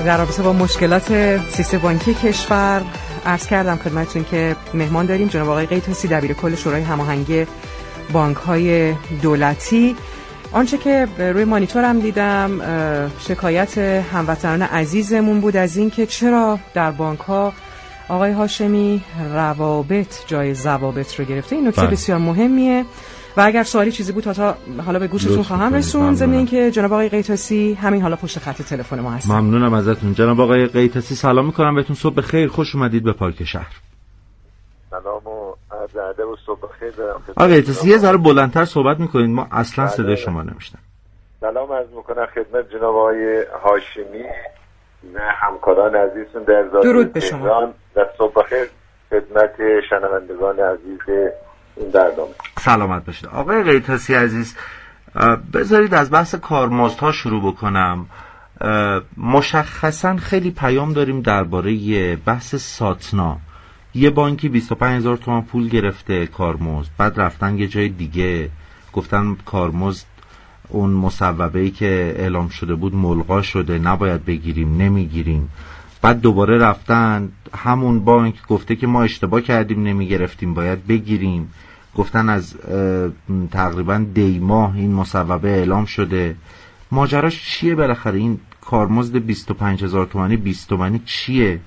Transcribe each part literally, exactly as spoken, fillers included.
در رابطه با مشکلات سیستم بانکی کشور عرض کردم خدمتتون که مهمان داریم جناب آقای قیتاسی، دبیر کل شورای هماهنگی بانک‌های دولتی. آنچه که روی مانیتورم دیدم شکایت هموطنان عزیزمون بود از این که چرا در بانک‌ها آقای هاشمی روابط جای ضوابط رو گرفته. این نکته بله. بسیار مهمیه و اگر سوالی چیزی بود تا حالا به گوشتون خواهم رسون. ضمن اینکه جناب آقای قیتاسی همین حالا پشت خط تلفن ما هستن. ممنونم ازتون جناب آقای قیتاسی، سلام می‌کنم بهتون. صبح بخیر، خوش اومدید به پارک شهر. سلام و عرض ادب و صبح بخیر دارم. آقای قیتاسی یه ذره بلندتر صحبت می‌کنید، ما اصلا صدای شما نمی‌شنویم. سلام عرض می‌کنم خدمت جناب آقای هاشمی و همکاران عزیزتون در درود به شما. و صبح بخیر خدمت شنوندگان عزیز این برنامه. سلامت باشید. آقای قیتاسی عزیز، بذارید از بحث کارمزدها شروع بکنم. مشخصا خیلی پیام داریم درباره بحث ساتنا. یه بانکی بیست و پنج هزار تومان پول گرفته کارمزد، بعد رفتن یه جای دیگه گفتن کارمزد اون مصوبه‌ای که اعلام شده بود ملغا شده، نباید بگیریم، نمیگیریم. بعد دوباره رفتن همون بانک گفته که ما اشتباه کردیم نمیگرفتیم، باید بگیریم. گفتن از تقریبا دی ماه این مصوبه اعلام شده. ماجراش چیه بالاخره؟ این کارمزد بیست و پنج هزار تومانی بیست تومانی چیه؟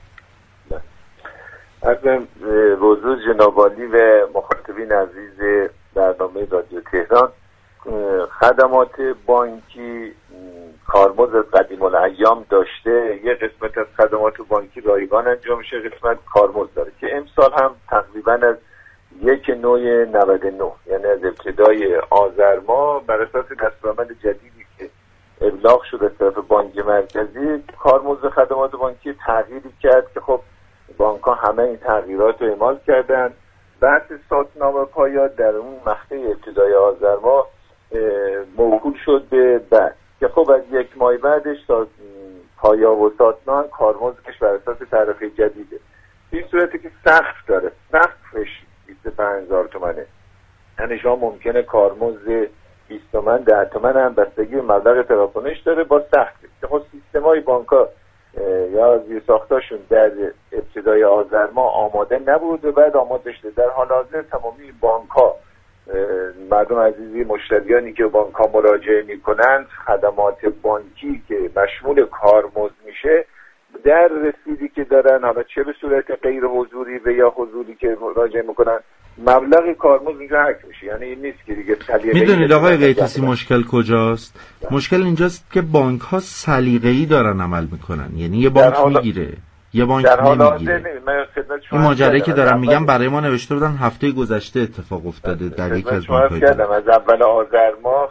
از وضوح جناب عالی و مخاطبین عزیز برنامه رادیو تهران، خدمات بانکی کارمزد قدیم الایام داشته. یه قسمت از خدمات بانکی رایگان انجام میشه، قسمت کارمزد داره که امسال هم تقریبا از یک نوع نود و نه یعنی از ابتدای آذر ماه بر اساس دستورالعمل جدیدی که ابلاغ شده از طرف بانک مرکزی، کارمزد خدمات بانکی تغییری کرد که خب بانک ها همه این تغییرات رو اعمال کردن. بحث ساتنامه پایا در اون مقطع ابتدای آذر ماه موکول شد به بعد که خب از یک ماه بعدش تا پایا و ساتنا کارمزدش بر اساس تعرفه جدیده. این صورتی که سقف داره، سقفش بیست و پنج هزار تومانه، یعنی شما ممکنه کارمزد بیست تومن ده تومن هم بستگی به مبلغ تراکنش داره با سقفی که خب سیستمای بانک‌ها یا زیر ساختاشون در ابتدای آذر ماه آماده نبود و بعد آماده شده. در حال حاضر تمامی بانک‌ها، مردم عزیزی مشتریانی که بانک ها مراجعه می کنند، خدمات بانکی که مشمول کارمزد میشه در رسیدی که دارن، حالا چه به صورت غیر حضوری و یا حضوری که مراجعه میکنن، مبلغ کارمزد اینجا حک میشه. یعنی این نیست که دیگه سلیقه‌ای. میدونید آقای قیتاسی مشکل کجاست؟ ده. مشکل اینجاست که بانک ها سلیقه‌ای دارن عمل میکنن. یعنی یه بانک حالا... میگیره یه بانک نمیگیره. این ماجرایی که دارم میگم برای ما نوشته بودن هفته گذشته اتفاق افتاده در یک از بانک‌های کردم. از اول آذر ماه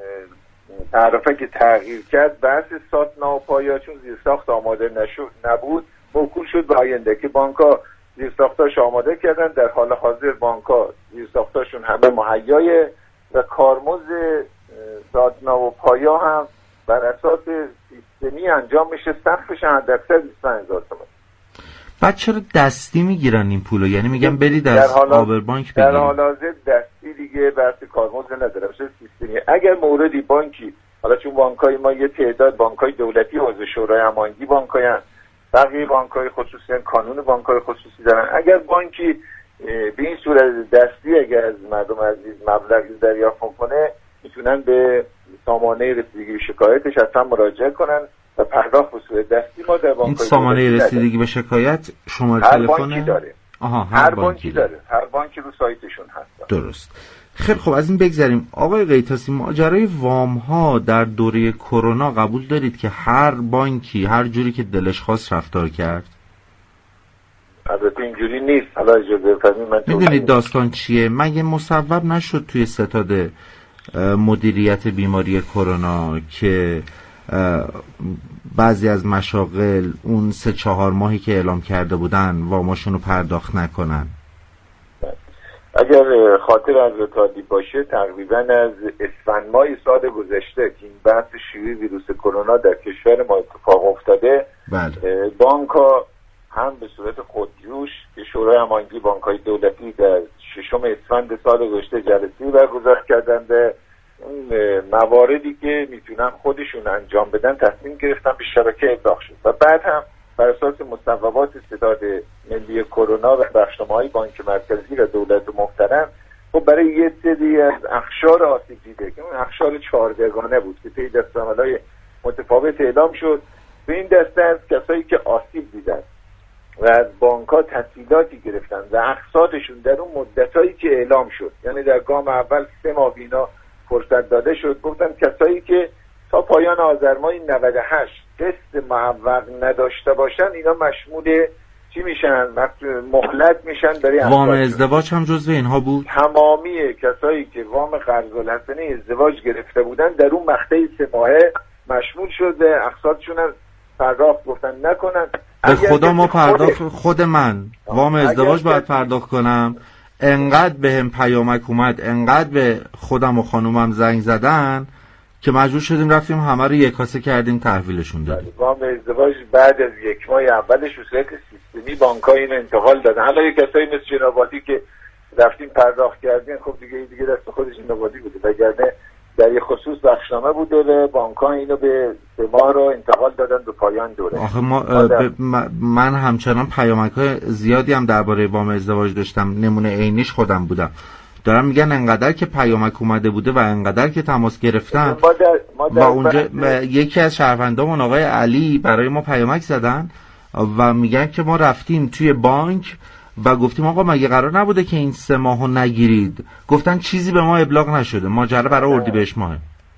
تعرفه که تغییر کرد، بحث ساتنا و پایا چون زیر ساخت آماده نشد نبود موکول شد به آینده که بانک‌ها زیر ساختاش آماده کردن. در حال حاضر بانک‌ها زیر ساختاشون همه مهیای و کارمزد ساتنا و پایا هم بر اساس سیستمی انجام میشه. سقفش حداکثر بیست و پنج هزار تومان. بعد چرا دستی میگیرن این پولو؟ یعنی میگن برید از آبر بانک بگیرید. در حال حاضر دستی دیگه بحث کارمزد نداره، میشه سیستمی. اگر موردی بانکی، حالا چون بانکای ما یه تعداد بانکای دولتی عضو شورای هماهنگی بانکای هستن، بقیه بانکای خصوصی کانون بانکای خصوصی دارن، اگر بانکی به این صورت دستی اگر از مردم عزیز مبلغی دریافت کنه، میتونن به سامانه رسیدگی شکایتش اصلا مراجعه کنن و پرداخت به صورت دستی. ما در این سامانه رسیدگی به شکایت شماره تلفن بانکی داره. آها هر, هر بانکی, بانکی داره. داره هر بانکی رو سایتشون هست. درست. خیلی خب از این بگذریم. آقای قیتاسی، ماجرای وام ها در دوره کرونا قبول دارید که هر بانکی هر جوری که دلش خواست رفتار کرد؟ البته اینجوری نیست. حالا اجازه بفرمایید من میدونید داستان چیه؟ مگه مصوب نشد توی ستاد مدیریت بیماری کرونا که بعضی از مشاغل اون سه چهار ماهی که اعلام کرده بودن واماشون رو پرداخت نکنن؟ اگر خاطر از رتادی باشه تقریبا از اسفند ماه سال گذشته که این بحث شیوع ویروس کرونا در کشور ما اتفاق افتاده، بله. بانک ها هم به صورت خودجوش که شورای هماهنگی بانک های دولتی در ششم اسفند سال گذشته جلسه‌ای برگزار کردند، مواردی که میتونن خودشون انجام بدن تصمیم گرفتن به شبکه ابلاغ شد و بعد هم بر اساس مصوبات ستاد ملی کرونا و بخشنامه‌های بانک مرکزی و دولت محترم خب برای یه سری از اقشار آسیب دیده که اون اقشار چهارگانه بود که طی دسته‌عمل‌های متفاوت اعلام شد، به این دسته از کسایی که آسیب دیدن و از بانک‌ها تسهیلاتی گرفتن و اقساطشون در اون مدتایی که اعلام شد، یعنی در گام اول سه ماه بینا فرصت داده شد، گفتن کسایی که تا پایان آذر ماه نود و هشت قسط معوق نداشته باشن اینا مشمول چی میشن؟ مهلت میشن برای وام ازدواج هم جزو اینها بود. تمامی کسایی که وام قرض الحسنه ازدواج گرفته بودن در اون مقطع سه ماهه مشمول شده، اقساطشون هم پرداخت گفتن نکنن. به خدا ما پرداخت خود, خود من وام ازدواج باید پرداخت کنم، انقدر به هم پیامک اومد، انقدر به خودم و خانومم زنگ زدن که مجبور شدیم رفتیم همه رو یکاسه کردیم تحویلشون دادیم. وام ازدواج بعد از یک ماه اولش به صورت سیستمی بانک‌ها اینو انتقال دادن. حالا یک کسایی مثل جناب عالی که رفتیم پرداخت کردیم، خب دیگه دیگه دست خودش جناب عالی بوده، وگرنه در یک خصوص بخشنامه بوده و بانک‌ها اینو به سه ماه رو انتقال دادن به پایان دوره. آخه ما ب... من همچنان پیامک‌های زیادی هم درباره وام ازدواج داشتم، نمونه عینیش خودم بودم. دارم میگن انقدر که پیامک اومده بوده و انقدر که تماس گرفتن ما در... ما در و اونجا بحث... یکی از شهروندامون آقای علی برای ما پیامک زدن و میگن که ما رفتیم توی بانک و گفتیم آقا مگه قرار نبوده که این سه ماهو نگیرید؟ گفتن چیزی به ما ابلاغ نشده. ماجرا برای اردیبهشت ماهه.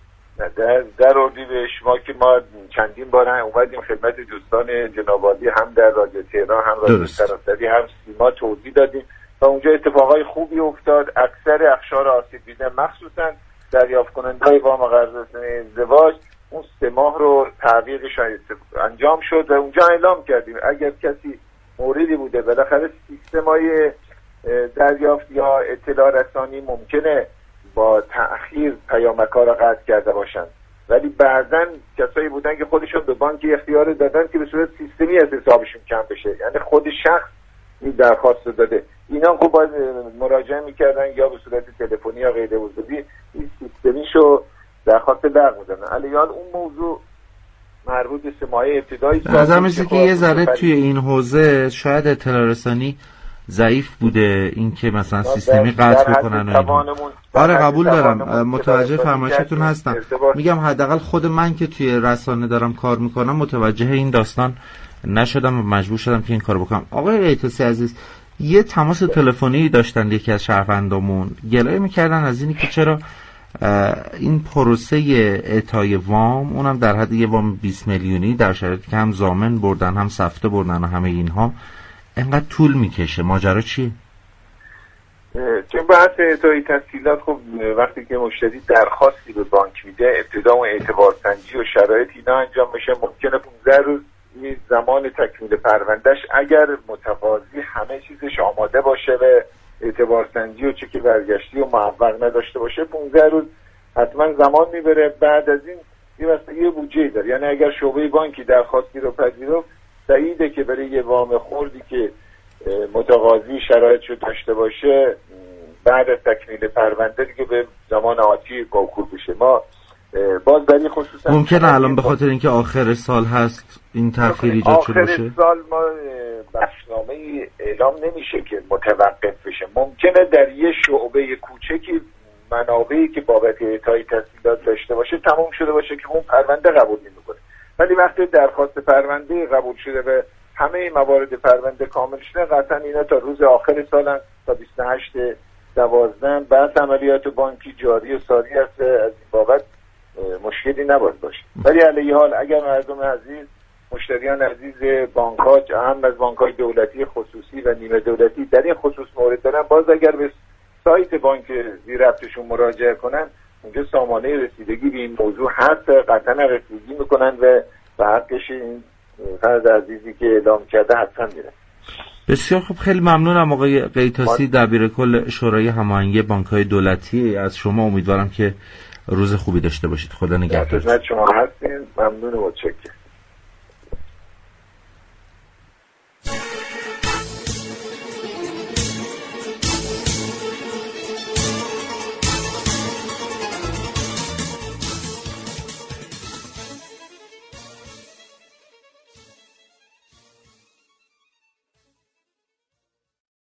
در در اردیبهشت ماه که ما چندین بار اومدیم خدمت دوستان جناب عالی هم در رادیو تهران هم رادیو سراسری هم سیما توضیح دادیم و اونجا اتفاقای خوبی افتاد. اکثر اقشار آسیب دیده مخصوصا دریافت کننده‌های وام قرض ازدواج اون سه ماه رو تعویقش انجام شد و اونجا اعلام کردیم اگر کسی موردی بوده بالاخره سیستم‌های دریافت یا اطلاع رسانی ممکنه با تأخیر پیامک‌ها را قطع کرده باشن، ولی بعداً کسایی بودن که خودشون به بانک اختیار دادن که به صورت سیستمی از حسابشون کم بشه، یعنی خود شخص این درخواست رو داده. اینا خب باید مراجعه میکردن یا به صورت تلفنی یا غیر حضوری این سیستمیشو درخواست لغو می‌دادن. علیان اون موضوع مربوط به سه ماهه ابتدایی نظر میشه که یه ذره توی این حوزه شاید اطلاع رسانی ضعیف بوده، این که مثلا سیستمی قطع بکنن و اینا. آره قبول دارم، متوجه فرمایشتون هستم. میگم حداقل خود من که توی رسانه دارم کار میکنم متوجه این داستان نشدم و مجبور شدم که این کارو بکنم. آقای قیتاسی عزیز، یه تماس تلفنی داشتن یکی از شهروندامون، گلایه میکردن از اینی که چرا این پروسه اعطای وام، اونم در حد یه وام بیست میلیونی در شرایطی که هم ضامن بردن هم سفته بردن و همه اینها، اینقدر طول میکشه. ماجرا چیه؟ چون بحث اعطای تسهیلات خب وقتی که مشتری درخواستی به بانک میده ابتدا اون اعتبار سنجی و شرایط اینا انجام میشه. ممکنه پانزده روز زمان تکمیل پروندهش اگر متقاضی همه چیزش آماده باشه و اعتبار سنجی و چک برگشتی و معوق نداشته باشه پانزده روز حتما زمان میبره. بعد از این یه واسطه بودجه داره، یعنی اگر شعبه بانکی درخواستی رو پذیرفت سعیده که برای یه وام خوردی که متقاضی شرایطشو داشته باشه بعد از تکمیل پرونده دیگه به زمان آتی موکول بشه. ما باز در این خصوصا ممکنه الان به خاطر اینکه آخر سال هست این تأخیر ایجاد شده باشه. آخر سال ما بخشنامه اعلام نمیشه که متوقف بشه. ممکنه در یه شعبه کوچکی منابعی که بابت اعطای تسهیلات داشته باشه تموم شده باشه که اون پرونده قبول نمیکنه، ولی وقتی درخواست پرونده قبول شده و همه موارد پرونده کامل شده قطعا اینا تا روز آخر سالن تا بیست و هشت دوازده بعد عملیات بانکی جاری و ساری است. از این بابت مشکلی نباید باشه. ولی علیه حال اگر مردم عزیز، مشتریان عزیز بانک ها، هم از بانک های دولتی خصوصی و نیمه دولتی در این خصوص مورد دارن، باز اگر به سایت بانک زیر ربطشون مراجعه کنن اونجا سامانه رسیدگی به این موضوع هست، قطعا رسیدگی میکنن و به حقش این فرد عزیزی که اعلام کرده حتما میره. بسیار خوب، خیلی ممنونم آقای قیتاسی دبیر کل شورای هماهنگی بانک‌های دولتی از شما. امیدوارم که روز خوبی داشته باشید. خدا نگهدار. خدمت شما هستین. ممنون و متشکرم.